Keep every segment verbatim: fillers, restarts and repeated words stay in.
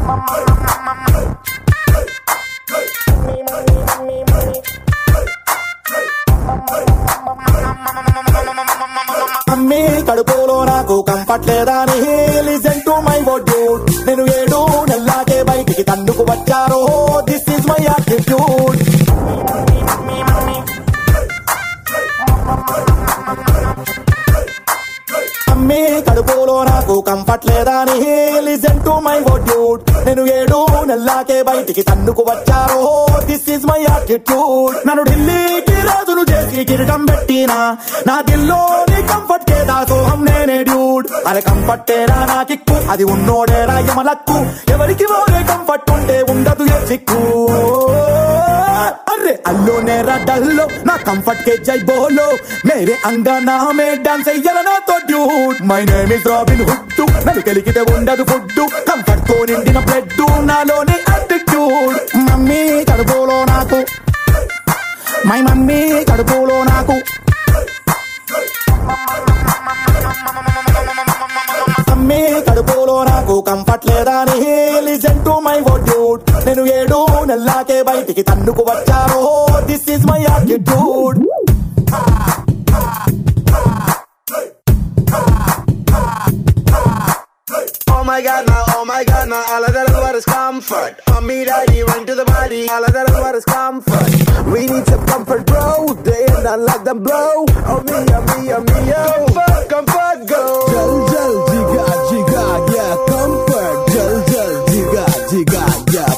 Mummy కడుపులో నాకు comfort లేదని listen to my word dude నేను ఏడు నెల్లాకే బయటికి తందుకు వచ్చారో this is my attitude mummy కడుపులో నాకు కంఫర్ట్ లేదని listen to my word dude నేను ఏడు నెల్లాకే బయటికి తందుకు వచ్చారో దిస్ ఈజ్ మై యాటిట్యూడ్ నన్ను ఢిల్లీకి రాజును చేసి కిరీటం పెట్టినా నా దిల్లోని కంఫర్ట్ కే దాసోహం నేనే డ్యూడ్ అరే కంఫర్టేరా నా కిక్కు అది ఉన్నోడేరా యమలక్కు ఎవరికి వాడే కంఫర్ట్ ఉంటే ఉండదు ఏ చిక్కు अरे अल्लो नेरा डल्लो ना कंफर्ट के जय बोलो मेरे अंगना में डांस अయ్యలనా तो dude my name is Robin Hood నన్ను కలికితే ఉండదు ఫుడ్ కంఫర్ట్ తో నిండిన బ్లడ్ నాలోని యాటిట్యూడ్ మమ్మీ కడుపులో నాకు మై మమ్మీ కడుపులో నాకు మమ్మీ కడుపులో నాకు కంఫర్ట్ లేదని listen to my word dude నేను ఏడు నెల్లాకే బయటికి తందుకు వచ్చారో this is my attitude Oh my god now, oh my god now, all of that is what is comfort. Mommy, daddy, run to the body, all of that is what is comfort. We need some comfort, bro, they ain't not like them, bro. Oh me, oh me, oh me, oh comfort, comfort, go. Jal jal jiga jiga yeah, comfort. Jal jal jiga jiga yeah.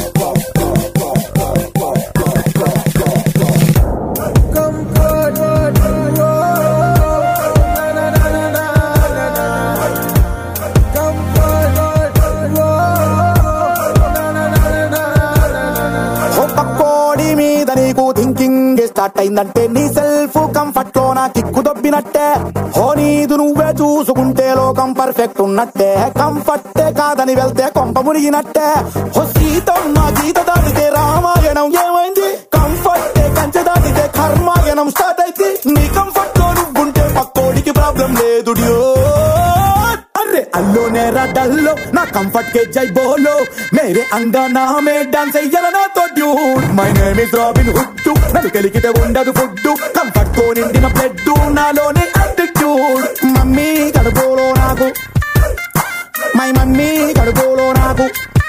Thinking start అయిందంటే నీ self comfort లో నా kick దొబ్బినట్టే హో నీదు నువ్వే చూసుకుంటే లోకం perfect ఉన్నట్టే కంఫర్టే కాదని వెళ్తే కొంప మునిగినట్టే హో సీతమ్మ గీత దాటితే రామాయణం ఏమైంది కంఫర్టే కంచె దాటితే కర్మాయణం స్టార్ట్ అయితే నీ కంఫర్ట్ లో నువ్వుంటే పక్కోడికి ప్రాబ్లం లేదు अरे अल्लो नेरा डल्लो ना कंफर्ट के जय बोलो मेरे अंगना में डांस अయ్యలనా तो dude my name is Robin Hood నన్ను కలికితే ఉండదు ఫుడ్ కంఫర్ట్ తో నిండిన బ్లడ్ నాలోని యాటిట్యూడ్ మమ్మీ కడుపులో నాకు మై మమ్మీ కడుపులో నాకు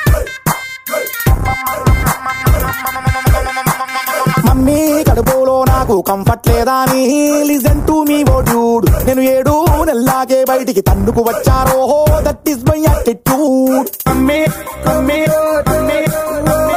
మమ్మీ కడుపులో నాకు కంఫర్ట్ లేదని listen to me word dude నేను ఏడు నెల్లాకే బయటికి తందుకు వచ్చారో that is my attitude mummy mummy